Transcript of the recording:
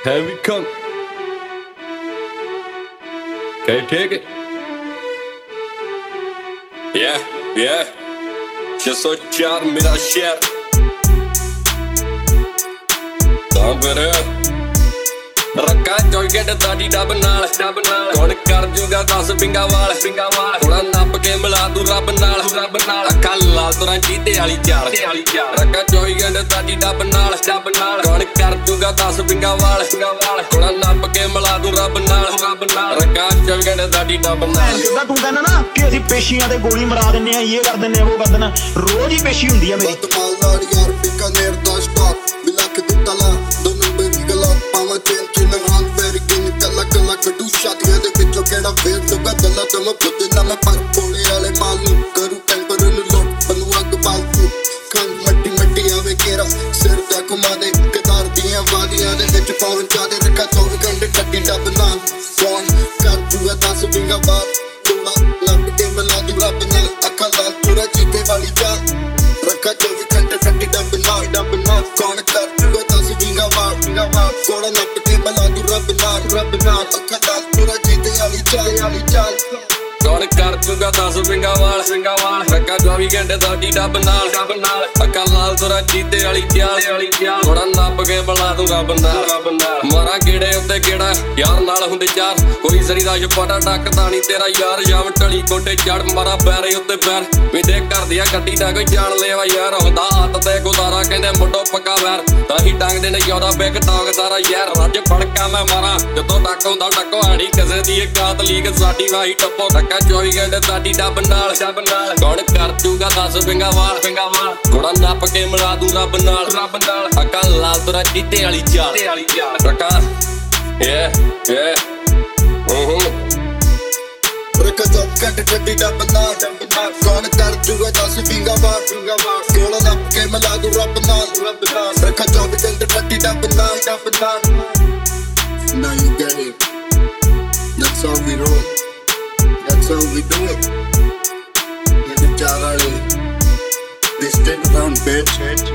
Here we come. Okay, take it. Yeah. Just so चार मेरा शहर ਤਾਂ ਫਿਰ ਰੱਖਾ 24 ਘੰਟੇ ਤਾੜੀ ਡੱਬ ਨਾਲ ਕੌਣ ਕਰ ਜੂਗਾ 10 ਪਿੰਗਾ ਵਾਲ ਥੋੜਾ ਨੱਪ ਕੇ ਮਿਲਾ ਦੂ ਰੱਬ ਨਾਲ ਅੱਖਾਂ ਲਾਲ ਤੁਰਾਂ ਜੀਤੇ ਵਾਲੀ ਚਾਲ ਰੱਖਾ 24 ਘੰਟੇ ਤਾੜੀ ਡੱਬ ਨਾਲ ਕੌਣ ਕਰ ਜੂਗਾ 10 ਪਿੰਗਾ ਵਾਲ ਥੋੜਾ ਨੱਪ ਕੇ ਮਿਲਾ ਦੂ ਰੱਬ ਨਾਲ ਰੱਖਾ 24 ਘੰਟੇ ਤਾੜੀ ਡੱਬ ਨਾਲ। ਜਿੱਦਾਂ ਤੂੰ ਕਹਿੰਦਾ ਨਾ ਕਿ ਅਸੀਂ ਪੇਸ਼ੀਆਂ ਤੇ ਗੋਲੀ ਮਰਾ ਦਿੰਨੇ ਆ, ਇਹ ਕਰ ਦਿੰਨੇ ਆ, ਉਹ ਕਰ ਦਿੰਨਾ, ਰੋਜ਼ ਹੀ ਪੇਸ਼ੀ ਹੁੰਦੀ ਆ ਮੇਰੀ। ਕਿਹੜਾ ਫੇਰ ਜੋਗਾ ਗੱਲਾਂ ਤੇ ਮੈਂ ਪੁੱਤ ਨਾ ਮੈਂ ਪਰ ਪੋਲੇ ਵਾਲੇ ਮਾਲ ਨੂੰ ਕਰੂ ਟੈਂਪਰ ਨੂੰ ਲੋਟ ਬਨੂ ਅੱਗ ਬਾਲੂ ਖੰਡ ਮੱਟੀ ਆਵੇ ਕੇਰਾ ਸਿਰ ਤੇ ਘੁਮਾ ਦੇ ਕਤਾਰ ਦੀਆਂ ਵਾਦੀਆਂ ਦੇ ਵਿੱਚ ਪਹੁੰਚਾ ਦੇ ਰੱਖਾ 24 ਘੰਟੇ ਕੱਟੀ ਡੱਬ ਨਾਲ ਕੌਣ ਕਰ ਜੂਗਾ 10 ਪਿੰਗਾ ਬਾਤ ਥੋੜਾ ਲੱਭ ਕੇ ਮਿਲਾ ਦੂ ਰੱਬ ਨਾਲ ਅੱਖਾਂ ਲਾਲ ਪੂਰਾ ਜੀਤੇ ਵਾਲੀ ਚਾਲ ਰੱਖਾ 24 ਘੰਟੇ ਕੱਟੀ ਡੱਬ ਨਾਲ ਕੌਣ ਕਰ ਜੂਗਾ 10 ਪਿੰਗਾ ਬਾਤ ਥੋੜਾ ਲੱਭ ਕੇ ਮਿਲਾ ਦੂ ਰੱਬ ਨਾਲ ਅੱਖਾਂ ਲਾਲ ਪੂਰਾ ਜੀਤੇ ਵਾਲੀ ਚਾਲ ਕੌਣ ਕਰ ਜੂਗਾ 10 ਪਿੰਗਾ ਵਾਲ ਰੱਖਾ 24 ਘੰਟੇ ਤਾੜੀ ਡੱਬ ਨਾਲ ਅੱਖਾਂ ਲਾਲ ਤੁਰਾਂ ਜੀਤੇ ਵਾਲੀ ਚਾਲ ਥੋੜਾ ਨੱਪ ਕੇ ਬੁਲਾ ਦੂ ਰੱਬ ਨਾਲ ਮਾਰਾ ਗੇੜੇ ਉੱਤੇ ਗੇੜਾ ਯਾਰ ਨਾਲ ਹੁੰਦੇ ਚਾਰ ਕੋਈ ਸਰੀ ਦਾ ਛਪਾਟਾ ਟੱਕਦਾ ਨੀ ਤੇਰਾ ਯਾਰ ਜਾਵ ਟਲੀ ਕੋਟੇ ਚੜ ਮਾਰਾ ਪੈਰੇ ਉੱਤੇ ਪੈਰ ਵੀ ਦੇ ਕਰਦੀ ਆ ਗੱਡੀ ਦਾ ਕੋਈ ਜਾਣ ਲਿਆ ਯਾਰ ਹੁੰਦਾ ਹੱਥ ਤੇ ਗੁਜ਼ਾਰਾ ਕਹਿੰਦੇ ਮੁੰਡੋ ਪੱਕਾ ਵੈਰ ਤਾਂ ਹੀ ਟੰਗਦੇ ਨੇ ਯਾਦਾ ਬਿਗ ਟੌਂਗ ਸਾਰਾ ਯਾਰ ਰੱਜ ਫੜਕਾ ਮੈਂ ਮਾਰਾਂ ਜਦੋਂ ਤੱਕ ਹੁੰਦਾ ਟੱਕੋ ਆੜੀ ਕਿਸੇ ਦੀ ਇੱਕ ਕਾਤ ਲੀਕ ਸਾਡੀ ਵਾਹੀ ਟੱਪੋ ਟੱਕਾ 24 ਘੰਟੇ ਤਾੜੀ ਡੱਬ ਨਾਲ ਕੌਣ ਕਰ ਜੂਗਾ 10 ਪਿੰਗਾ ਵਾਲ ਥੋੜਾ ਨੱਪ ਕੇ ਮਿਲਾ ਦੂ ਰੱਬ ਨਾਲ ਅੱਖਾਂ ਲਾਲ ਤੁਰਾਂ ਜੀਤੇ ਵਾਲੀ ਚਾਲ ਰੱਖਾ ਰੱਖਾ 24 ਘੰਟੇ ਕੱਟੀ ਡੱਬ ਨਾਲ ਕੌਣ ਕਰ ਜੂਗਾ 10 ਪਿੰਗਾ ਬਾਤ ਥੋੜਾ ਨੱਪ ਕੇ ਮਿਲਾ ਦੂ ਰੱਬ ਨਾਲ ਰੱਖਾ 24 ਘੰਟੇ ਕੱਟੀ ਡੱਬ ਨਾਲ Now you get it. That's how we roll. That's how we do it. Let the child out. They stand around, bitch.